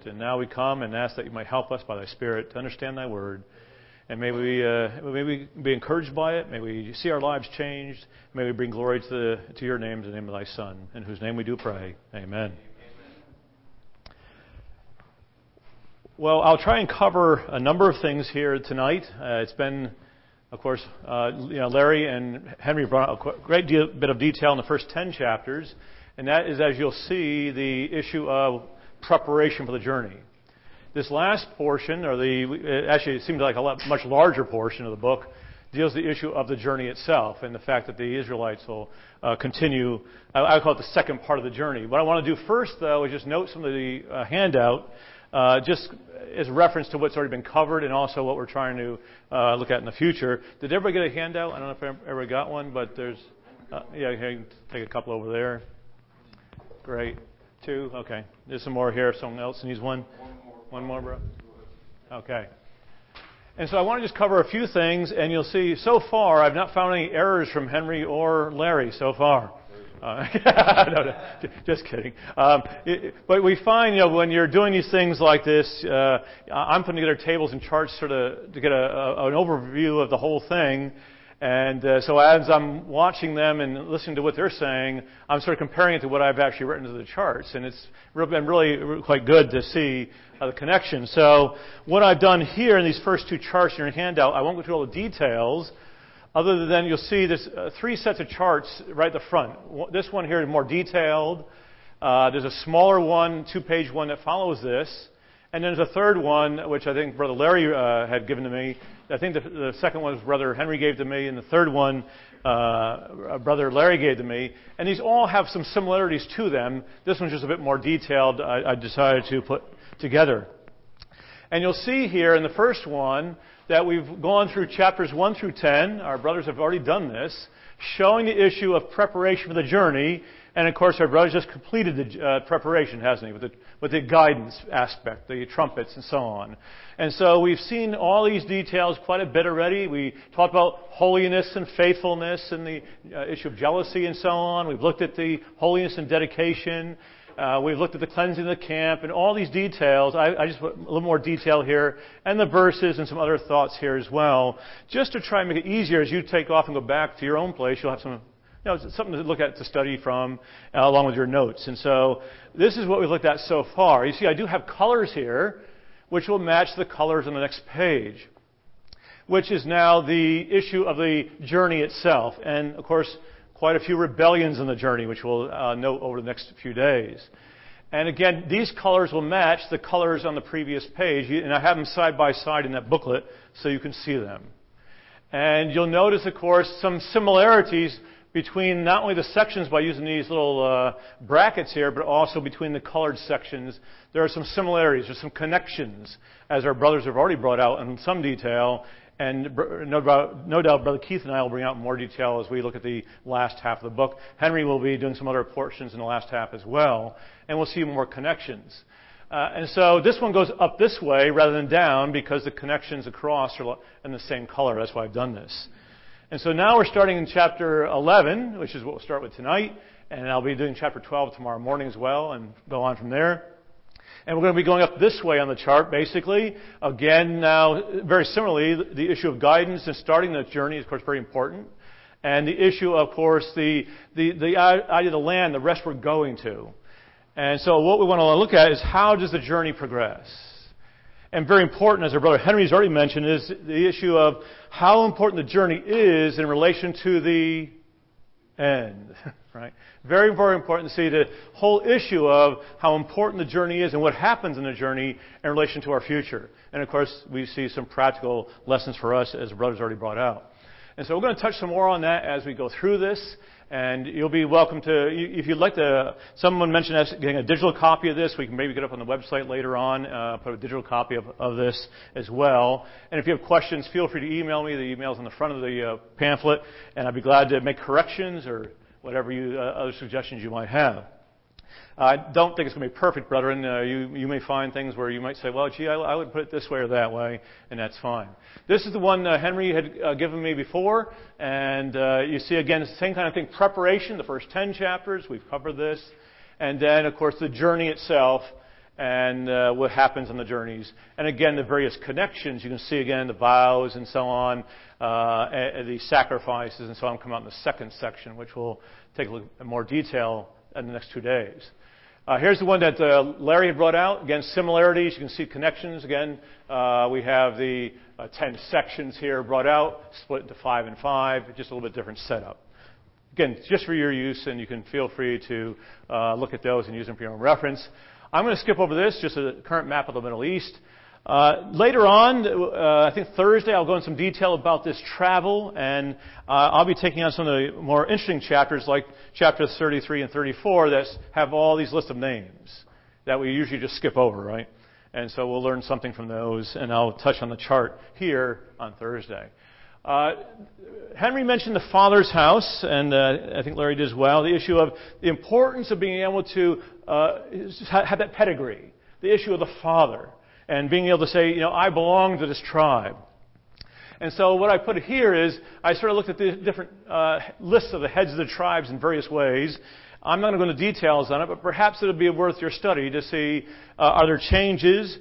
And now we come and ask that you might help us by thy Spirit to understand thy word. And may we be encouraged by it. May we see our lives changed. May we bring glory to your name, to the name of thy Son, in whose name we do pray. Amen. Well, I'll try and cover a number of things here tonight. It's been, of course, Larry and Henry brought out a great bit of detail in the first 10 chapters. And that is, as you'll see, the issue of preparation for the journey. This last portion, actually it seems like a much larger portion of the book, deals with the issue of the journey itself and the fact that the Israelites will continue. I call it the second part of the journey. What I want to do first, though, is just note some of the handout, just as a reference to what's already been covered and also what we're trying to look at in the future. Did everybody get a handout? I don't know if everybody got one, but there's, you can take a couple over there. Great. 2? Okay. There's some more here if someone else needs one. One more, bro? Okay. And so I want to just cover a few things, and you'll see, so far, I've not found any errors from Henry or Larry so far. No, just kidding. But we find, when you're doing these things like this, I'm putting together tables and charts sort of to get an overview of the whole thing. And so as I'm watching them and listening to what they're saying, I'm sort of comparing it to what I've actually written to the charts. And it's been really quite good to see the connection. So what I've done here in these first 2 charts in your handout, I won't go through all the details, other than you'll see there's 3 sets of charts right at the front. This one here is more detailed. There's a smaller one, 2-page one that follows this. And then there's a third one, which I think Brother Larry had given to me. I think the second one was Brother Henry gave to me, and the third one Brother Larry gave to me. And these all have some similarities to them. This one's just a bit more detailed, I decided to put together. And you'll see here in the first one that we've gone through chapters 1 through 10. Our brothers have already done this, showing the issue of preparation for the journey. And of course, our brother's just completed the preparation, hasn't he, with the guidance aspect, the trumpets and so on. And so we've seen all these details quite a bit already. We talked about holiness and faithfulness and the issue of jealousy and so on. We've looked at the holiness and dedication. We've looked at the cleansing of the camp and all these details. I just put a little more detail here, and the verses and some other thoughts here as well, just to try and make it easier as you take off and go back to your own place. You'll have something to look at, to study from, along with your notes. And so this is what we've looked at so far. You see, I do have colors here, which will match the colors on the next page, which is now the issue of the journey itself. And, of course, quite a few rebellions in the journey, which we'll note over the next few days. And again, these colors will match the colors on the previous page. And I have them side by side in that booklet so you can see them. And you'll notice, of course, some similarities between not only the sections by using these little brackets here, but also between the colored sections. There are some similarities, there's some connections, as our brothers have already brought out in some detail. And no doubt Brother Keith and I will bring out more detail as we look at the last half of the book. Henry will be doing some other portions in the last half as well. And we'll see more connections. And so this one goes up this way rather than down because the connections across are in the same color. That's why I've done this. And so now we're starting in chapter 11, which is what we'll start with tonight. And I'll be doing chapter 12 tomorrow morning as well and go on from there. And we're going to be going up this way on the chart, basically. Again, now, very similarly, the issue of guidance and starting the journey is, of course, very important. And the issue, of course, the idea of the land, the rest we're going to. And so what we want to look at is how does the journey progress? And very important, as our brother Henry's already mentioned, is the issue of how important the journey is in relation to the end. Right? Very, very important to see the whole issue of how important the journey is and what happens in the journey in relation to our future. And of course, we see some practical lessons for us, as the brothers already brought out. And so we're going to touch some more on that as we go through this. And you'll be welcome to, if you'd like to, someone mentioned us getting a digital copy of this. We can maybe get up on the website later on, put a digital copy of this as well. And if you have questions, feel free to email me. The email's on the front of the pamphlet. And I'd be glad to make corrections or whatever other suggestions you might have. I don't think it's going to be perfect, brethren. You may find things where you might say, well, gee, I would put it this way or that way, and that's fine. This is the one Henry had given me before, and you see, again, it's the same kind of thing. Preparation, the first 10 chapters, we've covered this. And then, of course, the journey itself. and what happens on the journeys. And again, the various connections. You can see again the vows and so on, and the sacrifices and so on come out in the second section, which we'll take a look at more detail in the next 2 days. Here's the one that Larry had brought out. Again, similarities. You can see connections. Again, we have the 10 sections here brought out, split into 5 and 5, just a little bit different setup. Again, just for your use, and you can feel free to look at those and use them for your own reference. I'm going to skip over this, just a current map of the Middle East. Later on, I think Thursday, I'll go into some detail about this travel, and I'll be taking on some of the more interesting chapters, like chapters 33 and 34, that have all these lists of names that we usually just skip over, right? And so we'll learn something from those, and I'll touch on the chart here on Thursday. Henry mentioned the Father's house, and I think Larry did as well, the issue of the importance of being able to have that pedigree, the issue of the Father, and being able to say, I belong to this tribe. And so what I put here is, I sort of looked at the different lists of the heads of the tribes in various ways. I'm not going to go into details on it, but perhaps it'll be worth your study to see, are there changes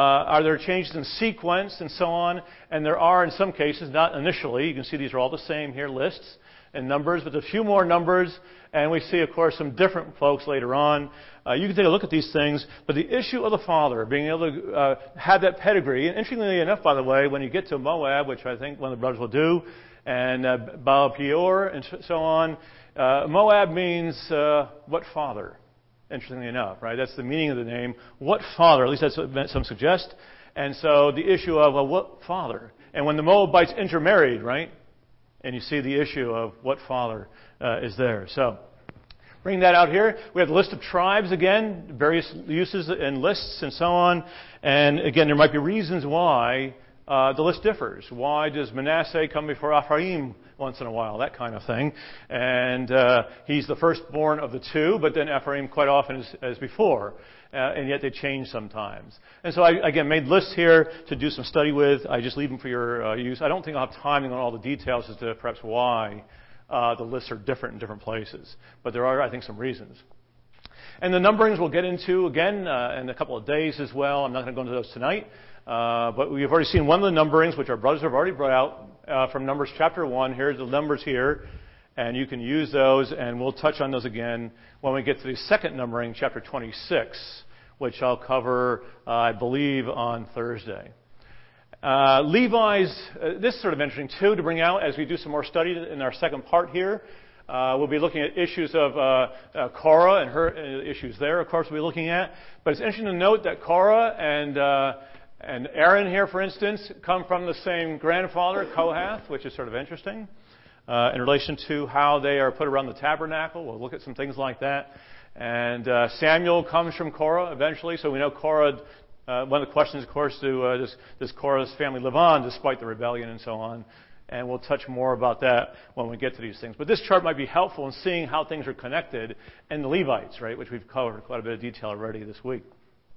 in sequence and so on? And there are in some cases, not initially. You can see these are all the same here, lists and numbers, but a few more numbers. And we see, of course, some different folks later on. You can take a look at these things, but the issue of the Father, being able to have that pedigree, and interestingly enough, by the way, when you get to Moab, which I think one of the brothers will do, and Baal Peor, and so on, Moab means what father, interestingly enough, right? That's the meaning of the name. What father, at least that's what some suggest. And so the issue of, what father? And when the Moabites intermarried, right? And you see the issue of what father is there. So, bring that out here. We have the list of tribes again, various uses and lists and so on. And again, there might be reasons why the list differs. Why does Manasseh come before Ephraim once in a while? That kind of thing. And he's the firstborn of the two, but then Ephraim quite often as before. And yet they change sometimes. And so I, again, made lists here to do some study with. I just leave them for your use. I don't think I'll have time to go into all the details as to perhaps why the lists are different in different places. But there are, I think, some reasons. And the numberings we'll get into, again, in a couple of days as well. I'm not going to go into those tonight. But we've already seen one of the numberings, which our brothers have already brought out from Numbers chapter 1. Here's the numbers here. And you can use those, and we'll touch on those again when we get to the second numbering, chapter 26, which I'll cover, I believe, on Thursday. Levi's, this is sort of interesting, too, to bring out as we do some more study in our second part here. We'll be looking at issues of Korah and her issues there, of course, we'll be looking at. But it's interesting to note that Korah and Aaron here, for instance, come from the same grandfather, Kohath, which is sort of interesting in relation to how they are put around the tabernacle. We'll look at some things like that. And Samuel comes from Korah eventually, so we know Korah. One of the questions, of course, does Korah's family live on despite the rebellion and so on? And we'll touch more about that when we get to these things. But this chart might be helpful in seeing how things are connected, and the Levites, right, which we've covered quite a bit of detail already this week.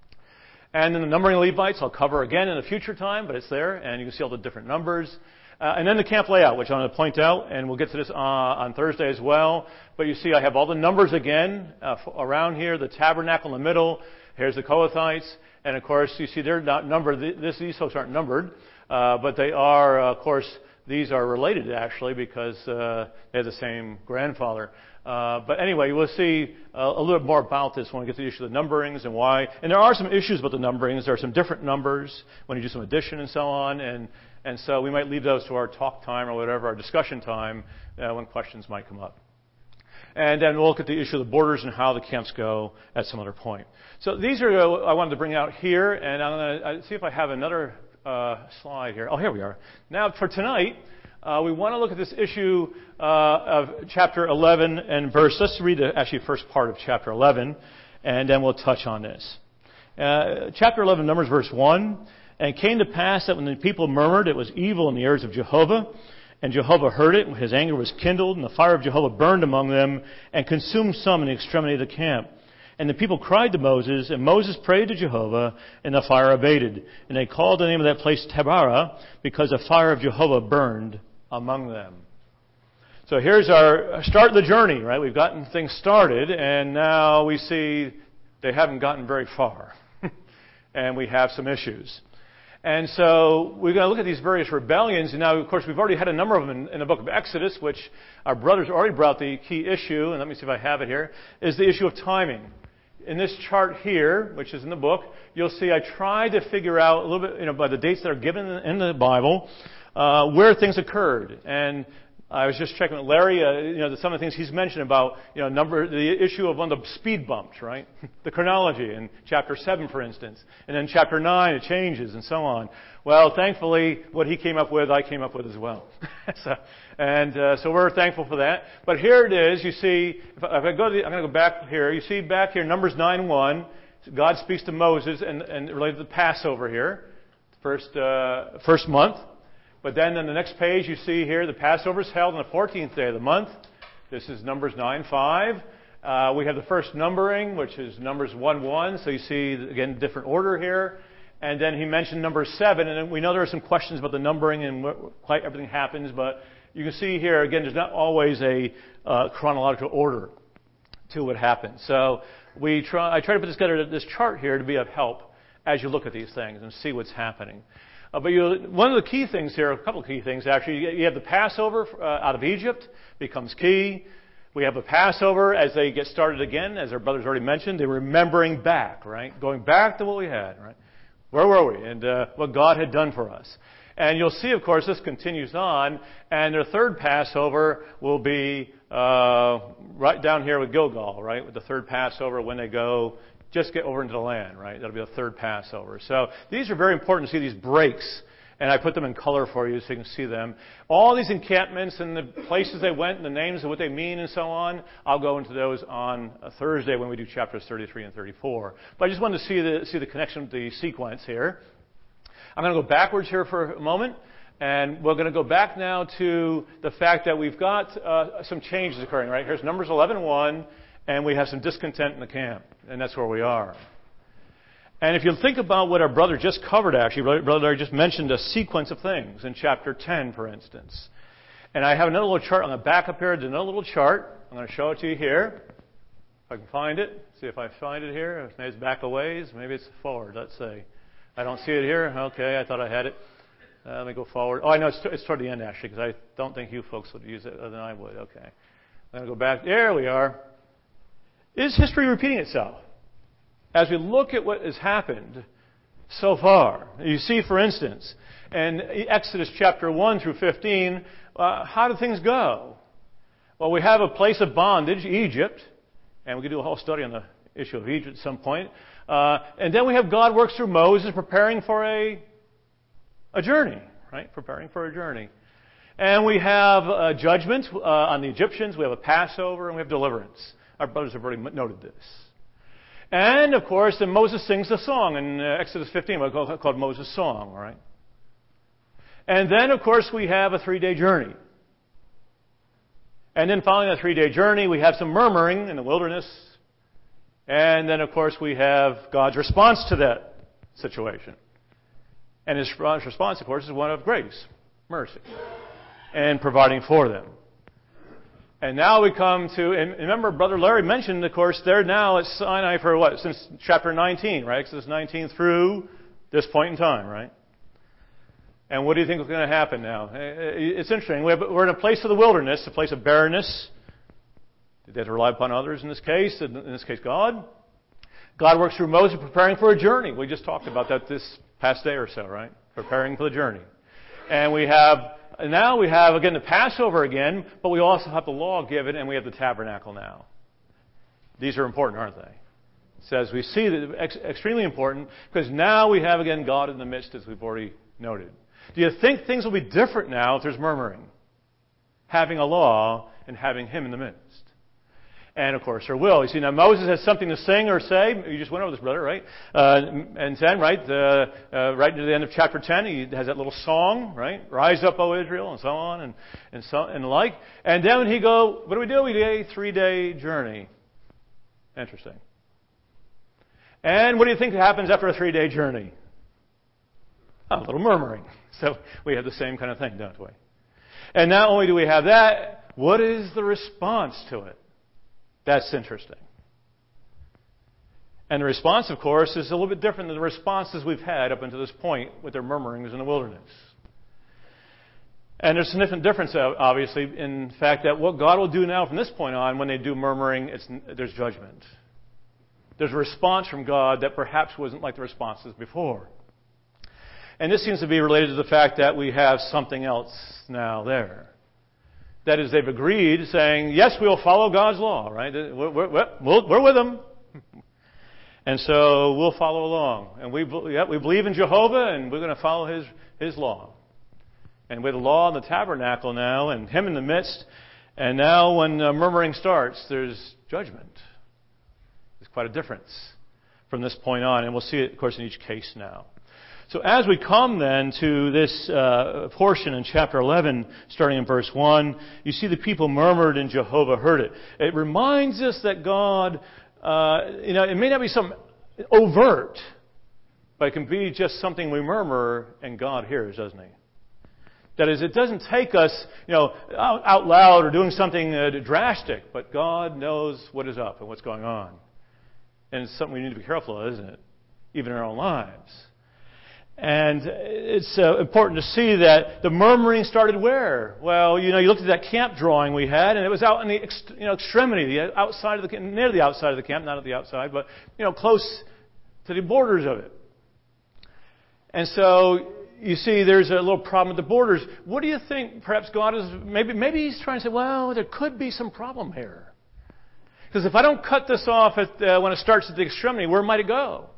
And then the numbering of Levites I'll cover again in a future time, but it's there, and you can see all the different numbers. And then the camp layout, which I'm going to point out, and we'll get to this on Thursday as well. But you see I have all the numbers again around here, the tabernacle in the middle. Here's the Kohathites. And, of course, you see they're not numbered. These folks aren't numbered. But they are, of course, these are related, actually, because they have the same grandfather. But anyway, we'll see a little bit more about this when we get to the issue of the numberings and why. And there are some issues with the numberings. There are some different numbers when you do some addition and so on. And so we might leave those to our talk time or whatever, our discussion time, when questions might come up. And then we'll look at the issue of the borders and how the camps go at some other point. So these are I wanted to bring out here, and I'm going to see if I have another slide here. Oh, here we are. Now, for tonight, we want to look at this issue of chapter 11 and verse. Let's read the actually first part of chapter 11, and then we'll touch on this. Chapter 11, Numbers, verse 1. And it came to pass that when the people murmured, it was evil in the ears of Jehovah. And Jehovah heard it, and his anger was kindled, and the fire of Jehovah burned among them, and consumed some in the extremity of the camp. And the people cried to Moses, and Moses prayed to Jehovah, and the fire abated. And they called the name of that place Taberah, because the fire of Jehovah burned among them. So here's our start of the journey, right? We've gotten things started, and now we see they haven't gotten very far. and we have some issues. And so we're going to look at these various rebellions. And now, of course, we've already had a number of them in the book of Exodus, which our brothers already brought the key issue, and let me see if I have it here, is the issue of timing. In this chart here, which is in the book, you'll see I tried to figure out a little bit, by the dates that are given in the Bible, where things occurred. And I was just checking with Larry, some of the things he's mentioned about, the issue of one of the speed bumps, right? The chronology in chapter 7, for instance. And then chapter 9, it changes and so on. Well, thankfully, what he came up with, I came up with as well. So we're thankful for that. But here it is. You see, if I go I'm going to go back here. You see back here, Numbers 9:1. God speaks to Moses and related to the Passover here, first month. But then on the next page, you see here the Passover is held on the 14th day of the month. This is Numbers 9:5. We have the first numbering, which is Numbers 1:1. So you see, again, different order here. And then he mentioned number 7. And we know there are some questions about the numbering and what quite everything happens. But you can see here, again, there's not always a chronological order to what happens. So I try to put together this chart here to be of help as you look at these things and see what's happening. But one of the key things here, a couple of key things actually, you have the Passover out of Egypt becomes key. We have the Passover as they get started again, as our brothers already mentioned. They're remembering back, right? Going back to what we had, right? Where were we? And what God had done for us. And you'll see, of course, this continues on. And their third Passover will be right down here with Gilgal, right? With the third Passover when they just get over into the land, right? That'll be the third Passover. So these are very important to see these breaks. And I put them in color for you so you can see them. All these encampments and the places they went and the names of what they mean and so on, I'll go into those on a Thursday when we do chapters 33 and 34. But I just wanted to see the connection with the sequence here. I'm going to go backwards here for a moment. And we're going to go back now to the fact that we've got some changes occurring, right? Here's Numbers 11:1, and we have some discontent in the camp. And that's where we are. And if you think about what our brother just covered, actually, Brother just mentioned a sequence of things in chapter 10, for instance. And I have another little chart on the back up here. There's another little chart. I'm going to show it to you here. If I can find it. See if I find it here. Maybe it's back a ways. Maybe it's forward. Let's see. I don't see it here. Okay, I thought I had it. Let me go forward. Oh, I know it's toward the end, actually, because I don't think you folks would use it other than I would. Okay. I'm going to go back. There we are. Is history repeating itself? As we look at what has happened so far, you see, for instance, in Exodus chapter 1 through 15, how do things go? Well, we have a place of bondage, Egypt, and we could do a whole study on the issue of Egypt at some point. And then we have God works through Moses preparing for a journey, right? Preparing for a journey. And we have judgment on the Egyptians. We have a Passover, and we have deliverance. Our brothers have already noted this. And, of course, then Moses sings the song in Exodus 15, called Moses' Song, right? And then, of course, we have a 3-day journey. And then following that 3-day journey, we have some murmuring in the wilderness. And then, of course, we have God's response to that situation. And His response, of course, is one of grace, mercy, and providing for them. And now we come to, and remember, Brother Larry mentioned, of course, they're now at Sinai for what? Since chapter 19, right? Exodus 19 through this point in time, right? And what do you think is going to happen now? It's interesting. We're in a place of the wilderness, a place of barrenness. They have to rely upon others in this case God. God works through Moses preparing for a journey. We just talked about that this past day or so, right? Preparing for the journey. And now we have, again, the Passover again, but we also have the law given, and we have the tabernacle now. These are important, aren't they? So as we see, that extremely important, because now we have, again, God in the midst, as we've already noted. Do you think things will be different now if there's murmuring? Having a law and having Him in the midst. And, of course, there will. You see, now Moses has something to sing or say. You just went over this, brother, right? And then, right, right near the end of chapter 10, he has that little song, right? Rise up, O Israel, and so on, and the like. And then when he what do? We do a 3-day journey. Interesting. And what do you think happens after a 3-day journey? A little murmuring. So we have the same kind of thing, don't we? And not only do we have that, what is the response to it? That's interesting. And the response, of course, is a little bit different than the responses we've had up until this point with their murmurings in the wilderness. And there's a significant difference, obviously, in fact that what God will do now from this point on, when they do murmuring, there's judgment. There's a response from God that perhaps wasn't like the responses before. And this seems to be related to the fact that we have something else now there. That is, they've agreed, saying, yes, we'll follow God's law, right? We're with them. And so we'll follow along. And we believe in Jehovah, and we're going to follow His law. And with the law in the tabernacle now, and Him in the midst, and now when murmuring starts, there's judgment. There's quite a difference from this point on, and we'll see it, of course, in each case now. So as we come then to this portion in chapter 11, starting in verse 1, you see the people murmured and Jehovah heard it. It reminds us that God, it may not be something overt, but it can be just something we murmur and God hears, doesn't He? That is, it doesn't take us, out loud or doing something drastic, but God knows what is up and what's going on. And it's something we need to be careful of, isn't it? Even in our own lives. And it's important to see that the murmuring started where? Well, you looked at that camp drawing we had, and it was out in the extremity, the outside of the camp, near the outside of the camp, not at the outside, but close to the borders of it. And so you see, there's a little problem with the borders. What do you think? Perhaps God is maybe He's trying to say, well, there could be some problem here, because if I don't cut this off when it starts at the extremity, where might it go?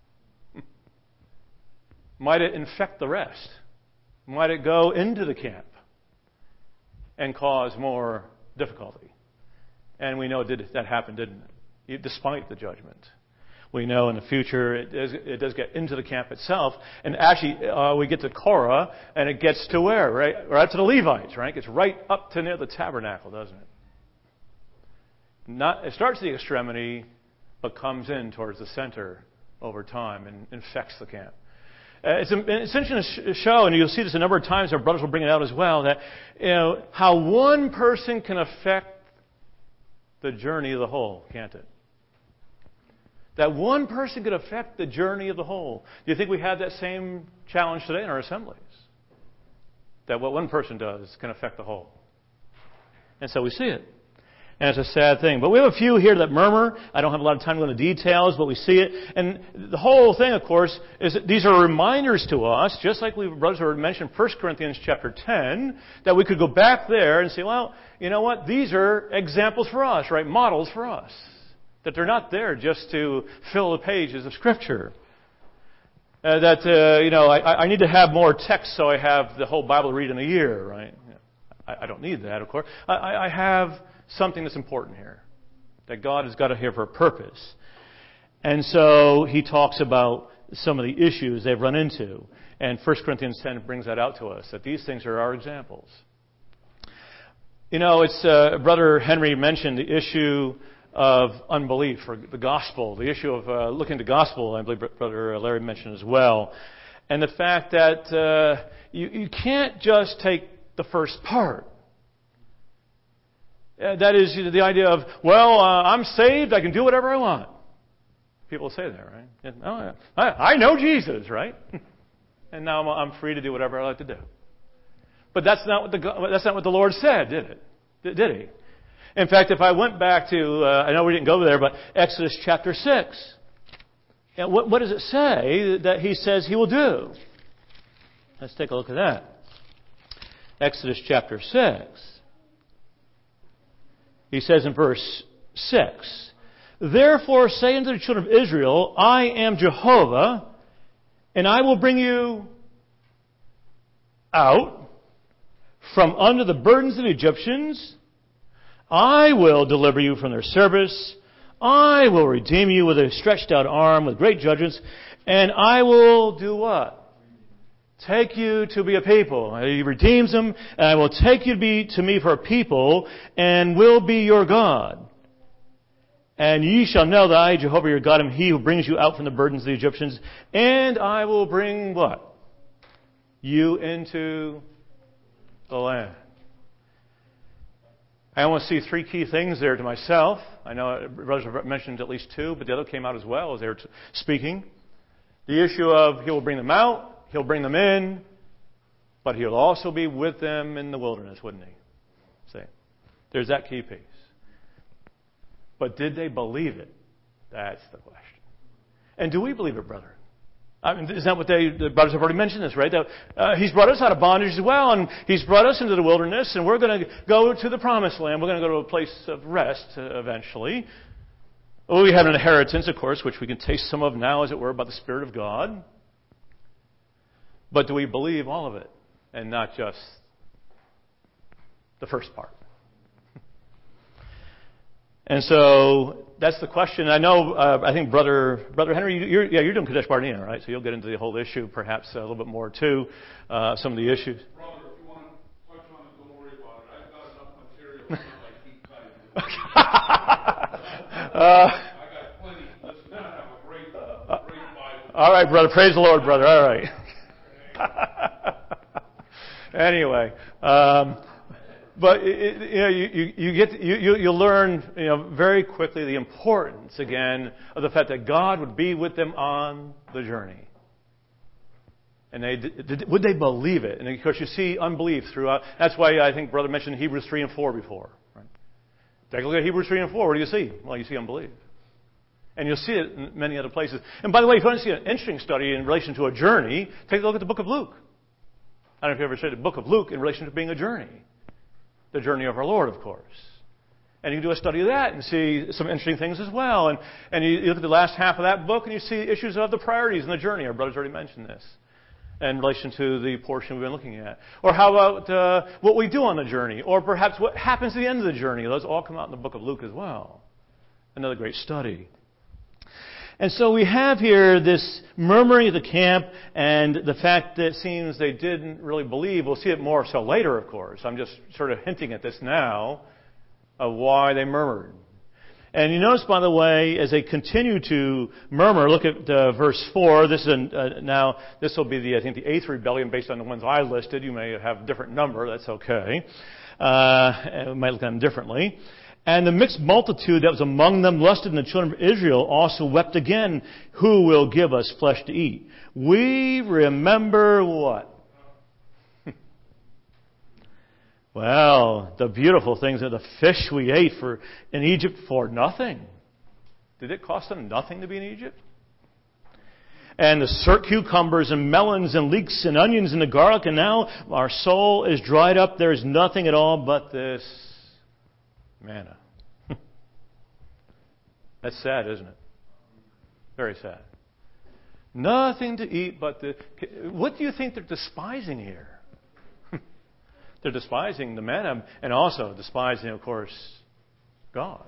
Might it infect the rest? Might it go into the camp and cause more difficulty? And we know that happened, didn't it? Despite the judgment. We know in the future it does get into the camp itself. And actually, we get to Korah, and it gets to where? Right to the Levites, right? It gets right up to near the tabernacle, doesn't it? It starts at the extremity, but comes in towards the center over time and infects the camp. It's interesting to show, and you'll see this a number of times, our brothers will bring it out as well, that how one person can affect the journey of the whole, can't it? That one person could affect the journey of the whole. Do you think we have that same challenge today in our assemblies? That what one person does can affect the whole. And so we see it. And it's a sad thing. But we have a few here that murmur. I don't have a lot of time to go into details, but we see it. And the whole thing, of course, is that these are reminders to us, just like we brothers have mentioned 1 Corinthians chapter 10, that we could go back there and say, well, you know what? These are examples for us, right? Models for us. That they're not there just to fill the pages of Scripture. I need to have more text so I have the whole Bible to read in a year, right? I don't need that, of course. I have something that's important here. That God has got it here for a purpose. And so he talks about some of the issues they've run into. And 1 Corinthians 10 brings that out to us, that these things are our examples. Brother Henry mentioned the issue of unbelief, or the gospel, the issue of looking at the gospel, I believe Brother Larry mentioned as well. And the fact that you can't just take the first part. That is the idea of, I'm saved, I can do whatever I want. People say that, right? I know Jesus, right? And now I'm free to do whatever I like to do. But that's not what the Lord said, did it? Did He? In fact, if I went back to, I know we didn't go there, but Exodus chapter 6. What does it say that He says He will do? Let's take a look at that. Exodus chapter 6. He says in verse 6, "Therefore say unto the children of Israel, I am Jehovah, and I will bring you out from under the burdens of the Egyptians. I will deliver you from their service. I will redeem you with a stretched out arm, with great judgments, and I will do what? Take you to be a people." He redeems them, and I will take you to me for a people, and will be your God. "And ye shall know that I, Jehovah your God, am He who brings you out from the burdens of the Egyptians, and I will bring what? You into the land." I want to see three key things there to myself. I know brothers have mentioned at least two, but the other came out as well as they were speaking. The issue of He will bring them out, He'll bring them in, but He'll also be with them in the wilderness, wouldn't He? See, there's that key piece. But did they believe it? That's the question. And do we believe it, brethren? I mean, isn't that what the brothers have already mentioned this, right? He's brought us out of bondage as well, and He's brought us into the wilderness, and we're going to go to the promised land. We're going to go to a place of rest eventually. We have an inheritance, of course, which we can taste some of now, as it were, by the Spirit of God. But do we believe all of it, and not just the first part? And so that's the question. I know. I think Brother Henry, you're doing Kadesh Barnea, right? So you'll get into the whole issue, perhaps a little bit more too. Some of the issues. Brother, if you want to touch on it, don't worry about it. I've got enough material. It's not like keep cutting. I got plenty. Listen, I have a great Bible. All right, brother. Praise the Lord, brother. All right. Anyway. But you learn very quickly the importance again of the fact that God would be with them on the journey, and would they believe it? And of course, you see unbelief throughout. That's why I think Brother mentioned Hebrews 3 and 4 before. Right? Take a look at Hebrews 3 and 4. What do you see? Well, you see unbelief, and you'll see it in many other places. And by the way, if you want to see an interesting study in relation to a journey, take a look at the book of Luke. I don't know if you ever studied the book of Luke in relation to being a journey. The journey of our Lord, of course. And you can do a study of that and see some interesting things as well. And you look at the last half of that book and you see issues of the priorities in the journey. Our brothers already mentioned this in relation to the portion we've been looking at. Or how about what we do on the journey? Or perhaps what happens at the end of the journey. Those all come out in the book of Luke as well. Another great study. And so we have here this murmuring of the camp and the fact that it seems they didn't really believe. We'll see it more so later, of course. I'm just sort of hinting at this now of why they murmured. And you notice, by the way, as they continue to murmur, look at verse 4. This is now, this will be the 8th rebellion based on the ones I listed. You may have a different number. That's okay. We might look at them differently. And the mixed multitude that was among them lusted, and the children of Israel also wept again, who will give us flesh to eat? We remember what? Well, the beautiful things of the fish we ate in Egypt for nothing. Did it cost them nothing to be in Egypt? And the cucumbers and melons and leeks and onions and the garlic, and now our soul is dried up. There is nothing at all but this manna. That's sad, isn't it? Very sad. Nothing to eat but what do you think they're despising here? They're despising the manna and also despising, of course, God.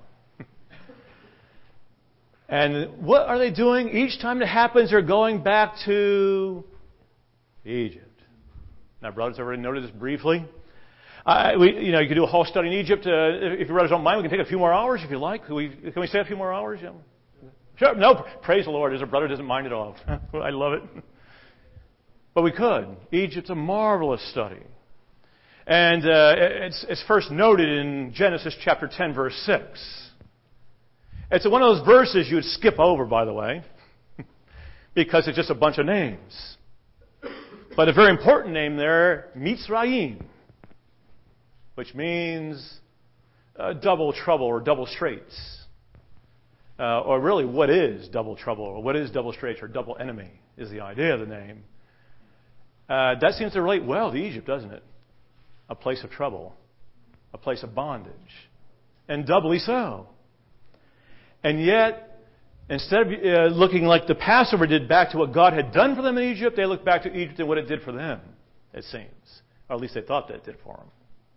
And what are they doing? Each time it happens, they're going back to Egypt. Now, brothers, already noted this briefly. You could do a whole study in Egypt. If your brothers don't mind, we can take a few more hours if you like. Can we stay a few more hours? Yeah. Sure. No, praise the Lord. As a brother doesn't mind at all. I love it. But we could. Egypt's a marvelous study. And it's first noted in Genesis chapter 10, verse 6. It's one of those verses you would skip over, by the way, because it's just a bunch of names. But a very important name there, Mitzrayim, which means double trouble or double straits. Or really, what is double trouble? Or what is double straits or double enemy is the idea of the name. That seems to relate well to Egypt, doesn't it? A place of trouble. A place of bondage. And doubly so. And yet, instead of looking like the Passover did back to what God had done for them in Egypt, they looked back to Egypt and what it did for them, it seems. Or at least they thought that it did for them.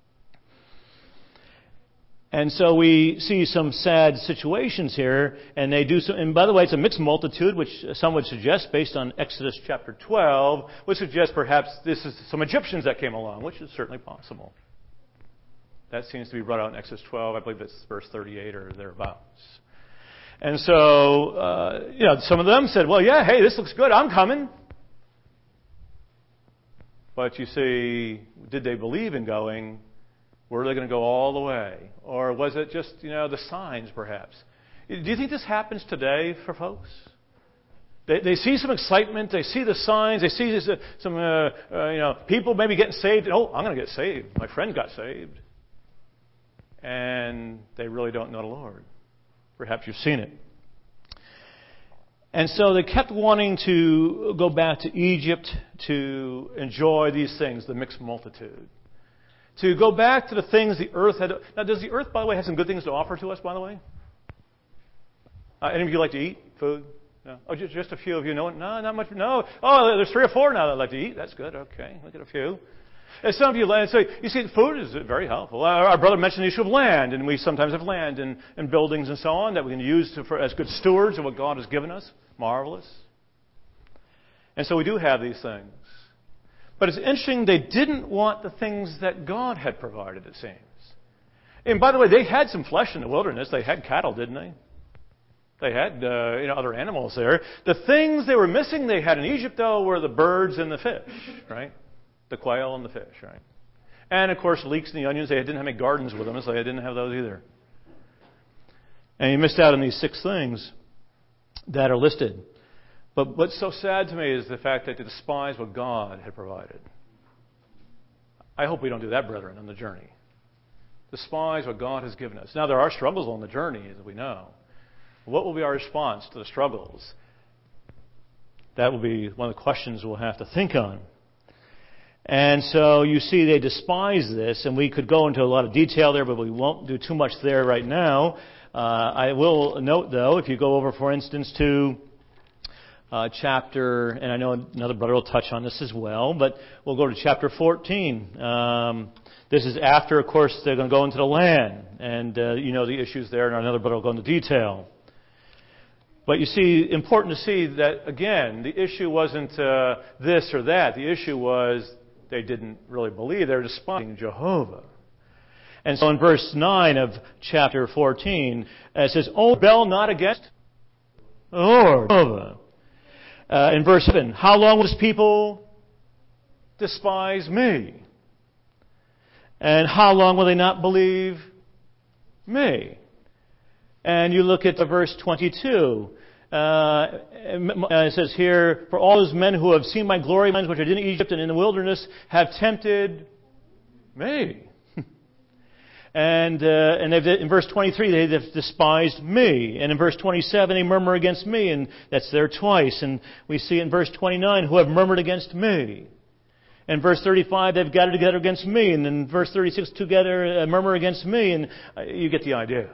And so we see some sad situations here, and they do so. And by the way, it's a mixed multitude, which some would suggest, based on Exodus chapter 12, would suggest perhaps this is some Egyptians that came along, which is certainly possible. That seems to be brought out in Exodus 12. I believe that's verse 38 or thereabouts. And so, some of them said, "Well, yeah, hey, this looks good. I'm coming." But you see, did they believe in going? Were they going to go all the way? Or was it just, the signs perhaps? Do you think this happens today for folks? They see some excitement, they see the signs, they see some people maybe getting saved. Oh, I'm going to get saved. My friend got saved. And they really don't know the Lord. Perhaps you've seen it. And so they kept wanting to go back to Egypt to enjoy these things, the mixed multitude. To go back to the things the earth had. Now, does the earth, by the way, have some good things to offer to us, by the way? Any of you like to eat food? No. Oh, just a few of you know it? No, not much. No. Oh, there's 3 or 4 now that like to eat. That's good. Okay, look at a few. And some of you say, you see, food is very helpful. Our brother mentioned the issue of land, and we sometimes have land and buildings and so on that we can use as good stewards of what God has given us. Marvelous. And so we do have these things. But it's interesting, they didn't want the things that God had provided, it seems. And by the way, they had some flesh in the wilderness. They had cattle, didn't they? They had other animals there. The things they were missing they had in Egypt, though, were the birds and the fish, right? The quail and the fish, right? And, of course, leeks and the onions. They didn't have any gardens with them, so they didn't have those either. And you missed out on these 6 things that are listed. But what's so sad to me is the fact that they despise what God had provided. I hope we don't do that, brethren, on the journey. Despise what God has given us. Now, there are struggles on the journey, as we know. What will be our response to the struggles? That will be one of the questions we'll have to think on. And so you see they despise this, and we could go into a lot of detail there, but we won't do too much there right now. I will note, though, if you go over, for instance, to chapter, and I know another brother will touch on this as well, but we'll go to chapter 14. This is after, of course, they're going to go into the land, and the issues there, and another brother will go into detail. But you see, important to see that, again, the issue wasn't this or that. The issue was they didn't really believe. They were despising Jehovah. And so in verse 9 of chapter 14, it says, "Oh, rebel not against the Lord, Jehovah." In verse 7, "How long will this people despise me? And how long will they not believe me?" And you look at verse 22. It says here, "For all those men who have seen my glory, which I did in Egypt and in the wilderness, have tempted me." And they've, in verse 23, they've despised me. And in verse 27, they murmur against me, and that's there twice. And we see in verse 29, "who have murmured against me." In verse 35, they've gathered together against me. And in verse 36, together murmur against me. And you get the idea.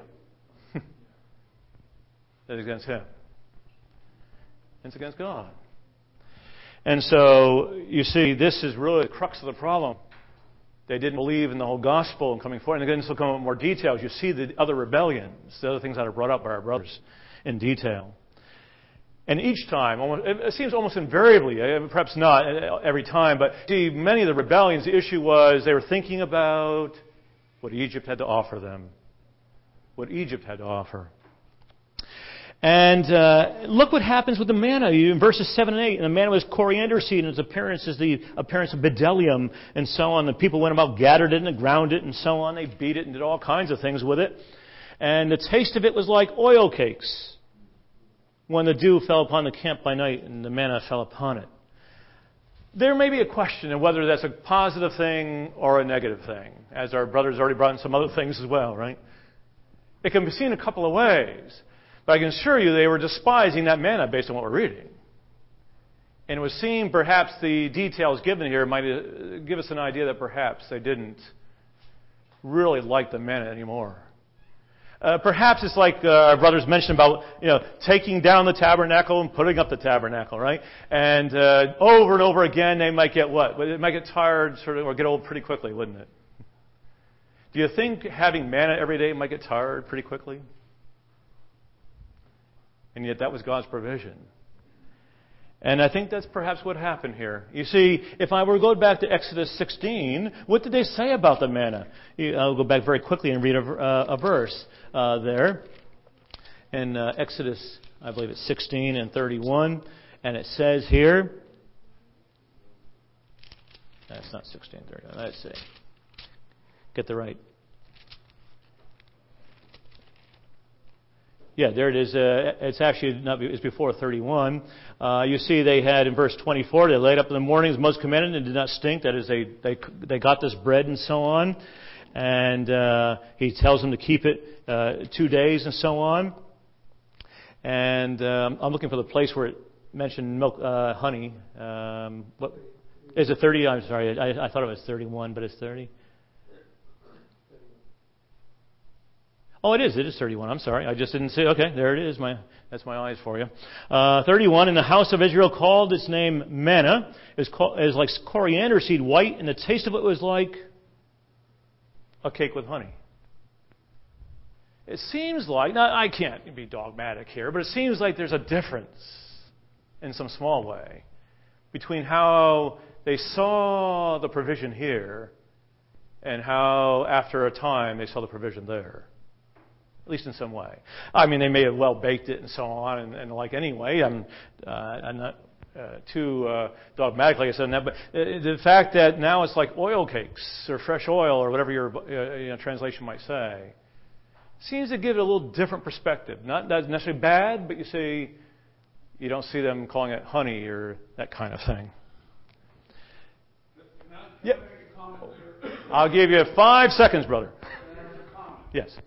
That is against him. It's against God. And so, you see, this is really the crux of the problem. They didn't believe in the whole gospel and coming forward. And again, this will come with more details. You see the other rebellions, the other things that are brought up by our brothers in detail. And each time, it seems almost invariably, perhaps not every time, but see, many of the rebellions, the issue was they were thinking about what Egypt had to offer them. What Egypt had to offer. And look what happens with the manna in verses 7 and 8. And the manna was coriander seed, and its appearance is the appearance of bdellium, and so on. The people went about, gathered it, and ground it, and so on. They beat it and did all kinds of things with it. And the taste of it was like oil cakes when the dew fell upon the camp by night, and the manna fell upon it. There may be a question of whether that's a positive thing or a negative thing, as our brothers already brought in some other things as well, right? It can be seen a couple of ways. But I can assure you they were despising that manna based on what we're reading. And it would seem perhaps the details given here might give us an idea that perhaps they didn't really like the manna anymore. Perhaps it's like our brothers mentioned about, taking down the tabernacle and putting up the tabernacle, right? And over and over again they might get what? They might get tired or get old pretty quickly, wouldn't it? Do you think having manna every day might get tired pretty quickly? And yet that was God's provision. And I think that's perhaps what happened here. You see, if I were to go back to Exodus 16, what did they say about the manna? I'll go back very quickly and read a verse there. In Exodus, I believe it's 16 and 31. And it says here, that's not 16, 31, let's see. get the right. Yeah, there it is. It's actually not. It's before 31. You see, they had in verse 24. They laid up in the morning as Moses commanded and did not stink. That is, they got this bread and so on, and he tells them to keep it 2 days and so on. And I'm looking for the place where it mentioned milk, honey. What is it? 30? I'm sorry. I thought it was 31, but it's 30. Oh, it is. It is 31. I'm sorry. I just didn't see. Okay, there it is. That's my eyes for you. 31. And the house of Israel called its name manna. Is like coriander seed white, and the taste of it was like a cake with honey. It seems like, now I can't be dogmatic here, but it seems like there's a difference in some small way between how they saw the provision here and how after a time they saw the provision there. At least in some way. I mean, they may have well baked it and so on and like anyway. I'm not too dogmatic, like I said, on that. But the fact that now it's like oil cakes or fresh oil or whatever your translation might say seems to give it a little different perspective. Not necessarily bad, but you don't see them calling it honey or that kind of thing. Yeah. I'll give you 5 seconds, brother. Yes.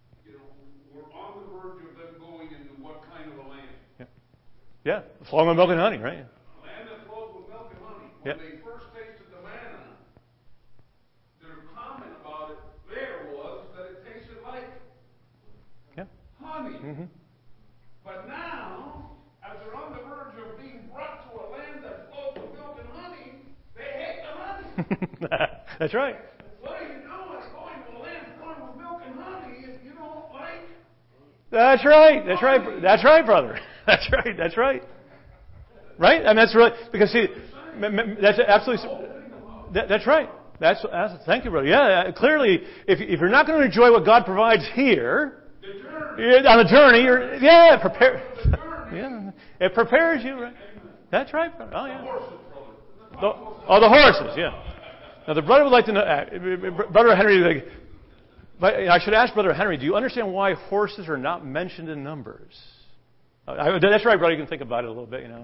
Yeah, flowing with milk and honey, right? Land that flows with milk and honey. Yep. When they first tasted the manna, their comment about it there was that it tasted like honey. Mm-hmm. But now, as they're on the verge of being brought to a land that flows with milk and honey, they hate the honey. That's right. What are you doing going to a land flowing with milk and honey if you don't like? That's right. That's right. That's right, brother. That's right. That's right. Right? And that's really because see, that's absolutely. That's right. That's thank you, brother. Yeah, clearly, if you're not going to enjoy what God provides here on the journey, prepare. Yeah, it prepares you. Right? That's right, brother. Oh yeah. The horses. Yeah. Now the brother would like to know, Brother Henry. I should ask Brother Henry, do you understand why horses are not mentioned in Numbers? That's right, brother. You can think about it a little bit, you know.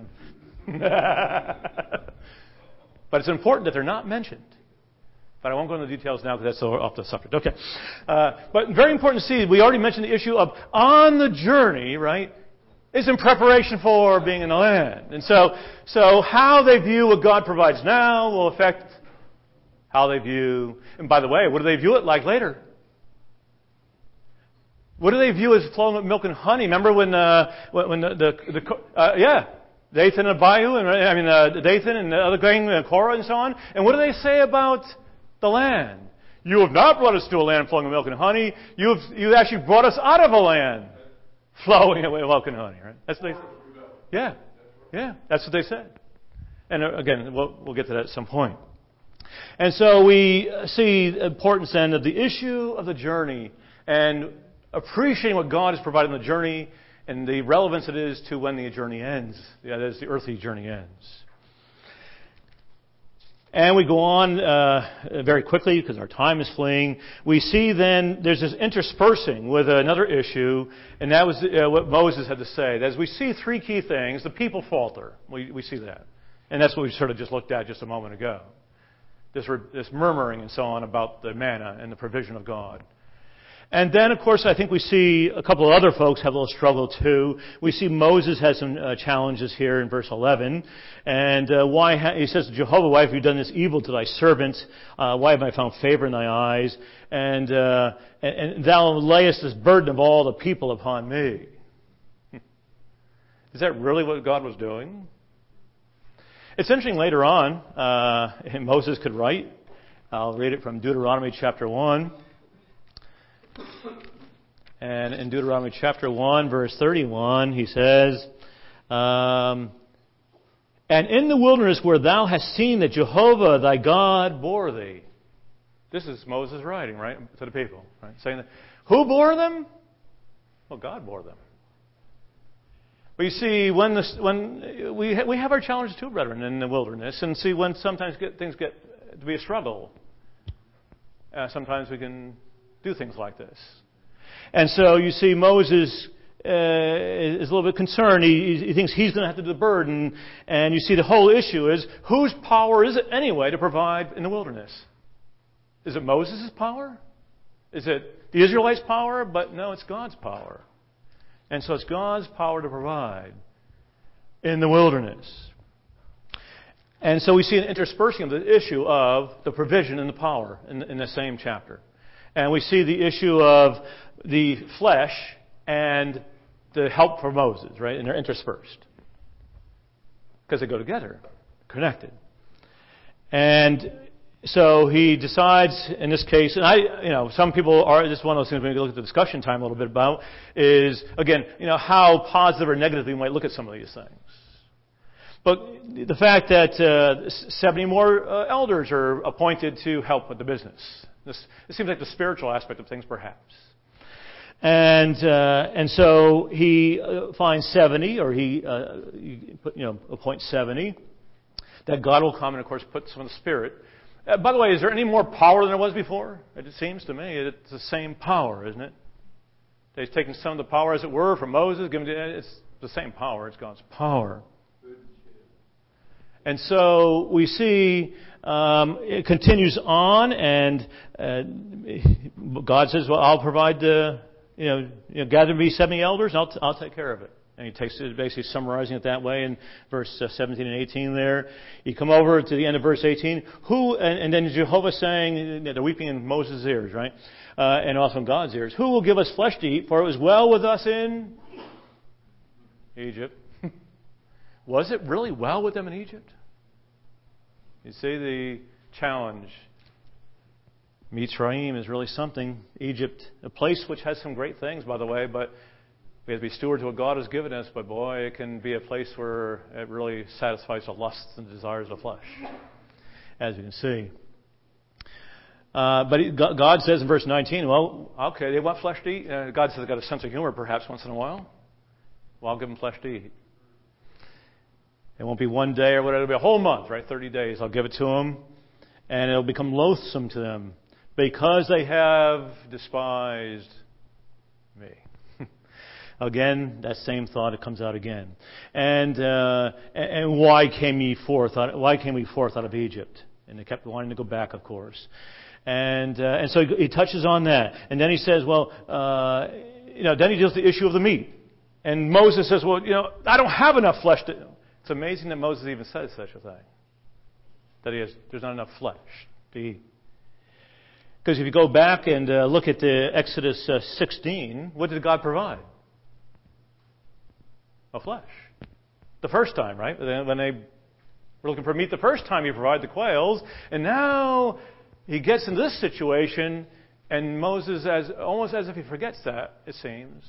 But it's important that they're not mentioned. But I won't go into the details now because that's off the subject. Okay. But very important to see, we already mentioned the issue of on the journey, right, is in preparation for being in the land. And so how they view what God provides now will affect how they view, and by the way, what do they view it like later? What do they view as flowing with milk and honey? Remember when Dathan and Abihu, Dathan and the other gang, Korah and so on? And what do they say about the land? You have not brought us to a land flowing with milk and honey. You've actually brought us out of a land flowing with milk and honey. Right? That's what they. Yeah. That's what they said. And again, we'll get to that at some point. And so we see the importance then of the issue of the journey and appreciating what God has provided in the journey and the relevance it is to when the journey ends. That is, the earthly journey ends. And we go on very quickly because our time is fleeing. We see then there's this interspersing with another issue, and that was what Moses had to say. As we see 3 key things, the people falter. We see that. And that's what we sort of just looked at just a moment ago. This murmuring and so on about the manna and the provision of God. And then, of course, I think we see a couple of other folks have a little struggle too. We see Moses has some challenges here in verse 11. And he says to Jehovah, why have you done this evil to thy servant? Why have I found favor in thy eyes? And thou layest this burden of all the people upon me. Is that really what God was doing? It's interesting later on, Moses could write. I'll read it from Deuteronomy chapter 1. And in Deuteronomy chapter 1, verse 31, he says, and in the wilderness where thou hast seen that Jehovah thy God bore thee. This is Moses writing, right, to the people, right? Saying that. Who bore them? Well, God bore them. But you see, when we have our challenges too, brethren, in the wilderness, and see when sometimes things get to be a struggle. sometimes we can do things like this. And so you see Moses is a little bit concerned. He thinks he's going to have to do the burden. And you see the whole issue is, whose power is it anyway to provide in the wilderness? Is it Moses' power? Is it the Israelites' power? But no, it's God's power. And so it's God's power to provide in the wilderness. And so we see an interspersing of the issue of the provision and the power in the same chapter. And we see the issue of the flesh and the help for Moses, right? And they're interspersed. Because they go together, connected. And so he decides in this case, and some people are, this is one of those things we look at the discussion time a little bit about, is, again, how positive or negative we might look at some of these things. But the fact that 70 more elders are appointed to help with the business. This seems like the spiritual aspect of things, perhaps. And so he finds 70, or he appoints 70, that God will come and, of course, put some of the Spirit. By the way, is there any more power than there was before? It seems to me it's the same power, isn't it? He's taken some of the power, as it were, from Moses. It's the same power. It's God's power. And so we see it continues on, and God says, "Well, I'll provide gather me 70 elders, and I'll take care of it." And he takes it, basically summarizing it that way in verse 17 and 18 there. You come over to the end of verse 18. And then Jehovah saying, they're weeping in Moses' ears, right? And also in God's ears. Who will give us flesh to eat? For it was well with us in Egypt. Was it really well with them in Egypt? You see the challenge. Mitzrayim is really something. Egypt, a place which has some great things, by the way, but we have to be stewards of what God has given us. But boy, it can be a place where it really satisfies the lusts and desires of the flesh, as you can see. But God says in verse 19, well, okay, they want flesh to eat. God says they've got a sense of humor perhaps once in a while. Well, I'll give them flesh to eat. It won't be one day or whatever. It'll be a whole month, right? 30 days. I'll give it to them. And it'll become loathsome to them because they have despised me. Again, that same thought, it comes out again. And why came we forth out of Egypt? And they kept wanting to go back, of course. And so he touches on that. And then he says, well, then he deals with the issue of the meat. And Moses says, well, I don't have enough flesh to... It's amazing that Moses even says such a thing. That there's not enough flesh to eat. Because if you go back and look at the Exodus 16, what did God provide? A flesh. The first time, right? When they were looking for meat the first time, He provided the quails. And now He gets in this situation, and Moses, almost as if he forgets that, it seems,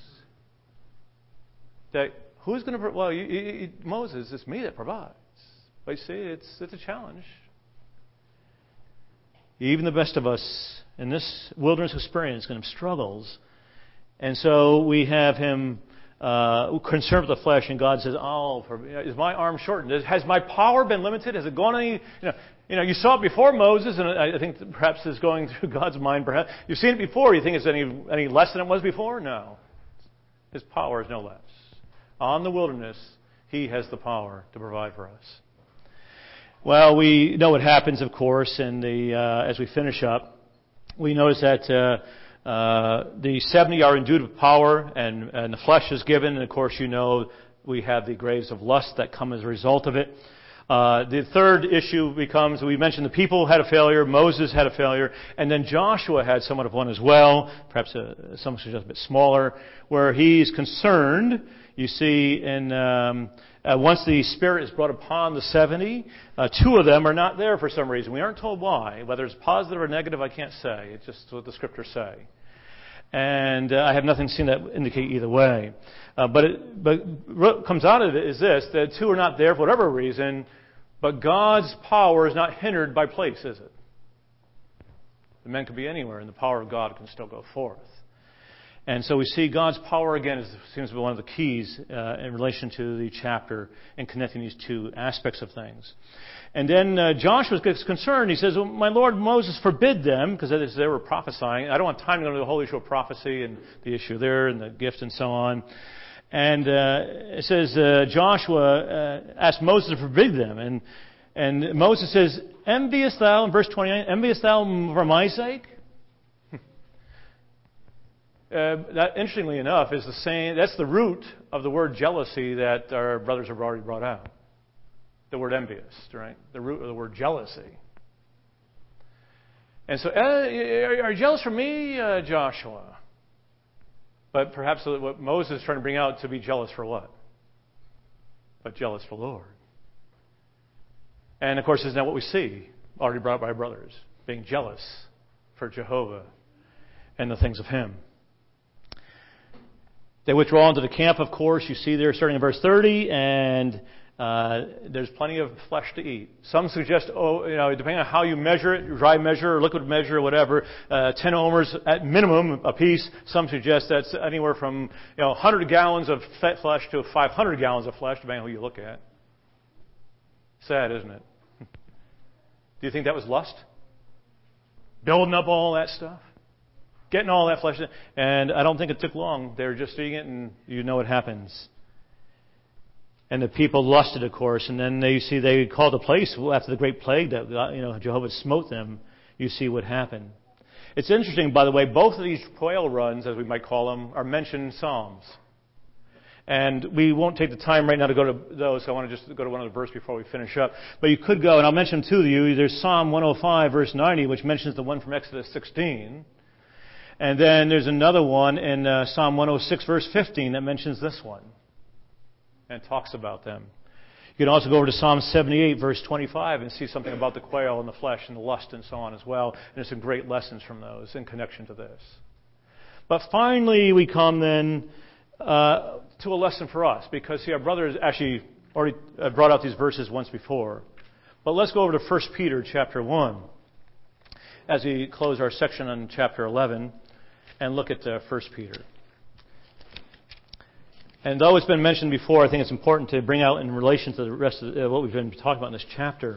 that who's going to... Well, Moses, it's me that provides. But you see, it's a challenge. Even the best of us in this wilderness experience going to have struggles. And so we have him concerned with the flesh, and God says, is my arm shortened? Has my power been limited? Has it gone any... You saw it before Moses, and I think perhaps it's going through God's mind. Perhaps you've seen it before. You think it's any less than it was before? No. His power is no less. On the wilderness, He has the power to provide for us. Well, we know what happens, of course, as we finish up. We notice that the 70 are endued with power, and the flesh is given. And, of course, we have the graves of lust that come as a result of it. The third issue becomes, we mentioned the people had a failure, Moses had a failure, and then Joshua had somewhat of one as well, perhaps some just a bit smaller, where he's concerned. You see, once the Spirit is brought upon the 70, two of them are not there for some reason. We aren't told why. Whether it's positive or negative, I can't say. It's just what the Scriptures say. And I have nothing seen that indicate either way. But what comes out of it is this, that two are not there for whatever reason, but God's power is not hindered by place, is it? The men could be anywhere, and the power of God can still go forth. And so we see God's power again seems to be one of the keys in relation to the chapter in connecting these two aspects of things. And then Joshua gets concerned. He says, well, my Lord Moses forbid them, because they were prophesying. I don't want time to go into the whole issue of prophecy and the issue there and the gift and so on. And it says Joshua asked Moses to forbid them. And Moses says, enviest thou, in verse 29, enviest thou for my sake? That, interestingly enough, is the same. That's the root of the word jealousy that our brothers have already brought out. The word envious, right? The root of the word jealousy. And so, are you jealous for me, Joshua? But perhaps what Moses is trying to bring out to be jealous for what? But jealous for the Lord. And of course, isn't that what we see already brought by brothers? Being jealous for Jehovah and the things of Him. They withdraw into the camp, of course. You see there starting in verse 30, and there's plenty of flesh to eat. Some suggest, depending on how you measure it, dry measure or liquid measure or whatever, 10 omers at minimum a piece. Some suggest that's anywhere from 100 gallons of fat flesh to 500 gallons of flesh, depending on who you look at. Sad, isn't it? Do you think that was lust? Building up all that stuff? Getting all that flesh? And I don't think it took long. They were just eating it, and you know what happens. And the people lusted, of course, and then they called a place after the great plague that Jehovah smote them. You see what happened. It's interesting, by the way, both of these quail runs, as we might call them, are mentioned in Psalms. And we won't take the time right now to go to those, so I want to just go to one other verse before we finish up. But you could go, and I'll mention two to you. There's Psalm 105, verse 90, which mentions the one from Exodus 16. And then there's another one in Psalm 106, verse 15, that mentions this one and talks about them. You can also go over to Psalm 78, verse 25, and see something about the quail and the flesh and the lust and so on as well. And there's some great lessons from those in connection to this. But finally, we come then to a lesson for us, because our brothers actually already brought out these verses once before. But let's go over to 1 Peter chapter 1 as we close our section on chapter 11 and look at 1 Peter. And though it's been mentioned before, I think it's important to bring out in relation to the rest of what we've been talking about in this chapter.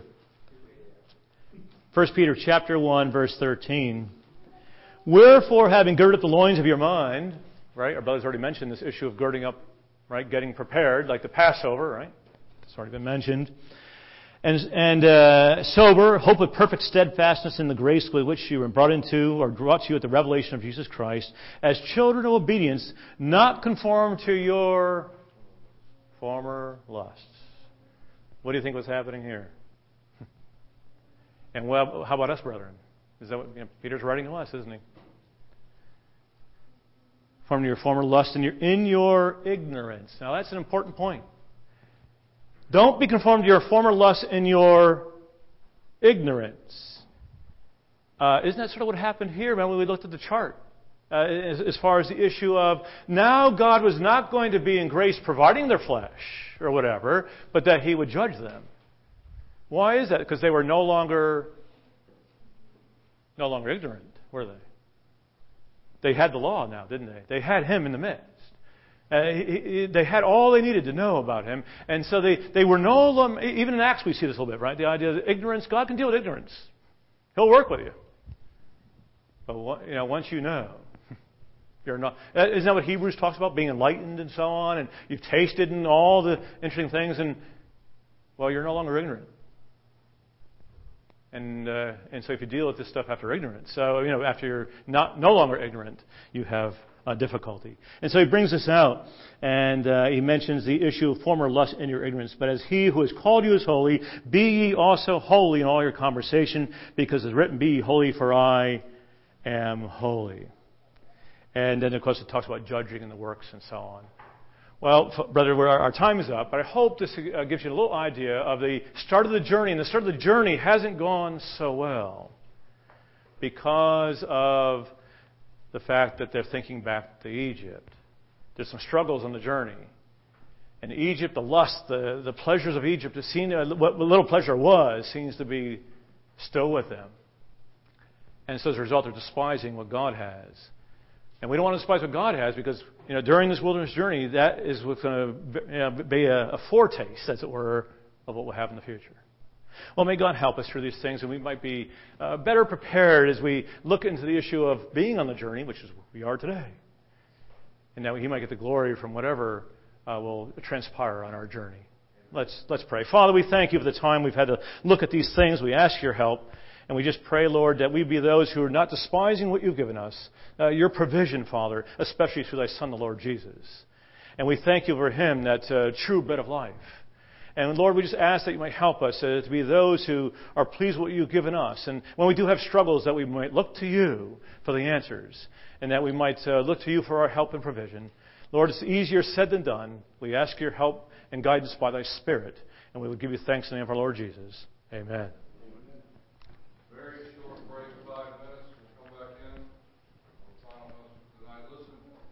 1 Peter chapter 1, verse 13. Wherefore, having girded up the loins of your mind, right? Our brothers already mentioned this issue of girding up, right? Getting prepared, like the Passover, right? It's already been mentioned. And sober, hope with perfect steadfastness in the grace with which you were brought into, or brought to you at the revelation of Jesus Christ, as children of obedience, not conformed to your former lusts. What do you think was happening here? And how about us, brethren? Is that what Peter's writing to us, isn't he? From your former lust in your ignorance. Now that's an important point. Don't be conformed to your former lust in your ignorance. Isn't that sort of what happened here, man, when we looked at the chart? As far as the issue of, now God was not going to be in grace providing their flesh or whatever, but that He would judge them. Why is that? Because they were no longer ignorant, were they? They had the law now, didn't they? They had Him in the midst. They had all they needed to know about Him. And so they were no longer, even in Acts we see this a little bit, right? The idea that ignorance, God can deal with ignorance. He'll work with you. But once you know, you're not. Isn't that what Hebrews talks about? Being enlightened and so on, and you've tasted and all the interesting things, and well, you're no longer ignorant. And so if you deal with this stuff after ignorance, so after you're no longer ignorant, you have difficulty. And so he brings this out, and he mentions the issue of former lust in your ignorance. But as He who has called you is holy, be ye also holy in all your conversation, because it's written, be ye holy, for I am holy. And then, of course, it talks about judging and the works and so on. Well, brother, our time is up, but I hope this gives you a little idea of the start of the journey. And the start of the journey hasn't gone so well because of the fact that they're thinking back to Egypt. There's some struggles on the journey. And Egypt, the lust, the pleasures of Egypt, what little pleasure was, seems to be still with them. And so as a result, they're despising what God has. And we don't want to despise what God has, because during this wilderness journey, that is what's going to be a foretaste, as it were, of what will happen in the future. Well, may God help us through these things, and we might be better prepared as we look into the issue of being on the journey, which is where we are today. And that He might get the glory from whatever will transpire on our journey. Let's pray. Father, we thank You for the time we've had to look at these things. We ask Your help. And we just pray, Lord, that we be those who are not despising what You've given us, Your provision, Father, especially through Thy Son, the Lord Jesus. And we thank You for Him, that true bread of life. And Lord, we just ask that You might help us to be those who are pleased with what You've given us. And when we do have struggles, that we might look to You for the answers. And that we might look to You for our help and provision. Lord, it's easier said than done. We ask Your help and guidance by Thy Spirit. And we will give You thanks in the name of our Lord Jesus. Amen.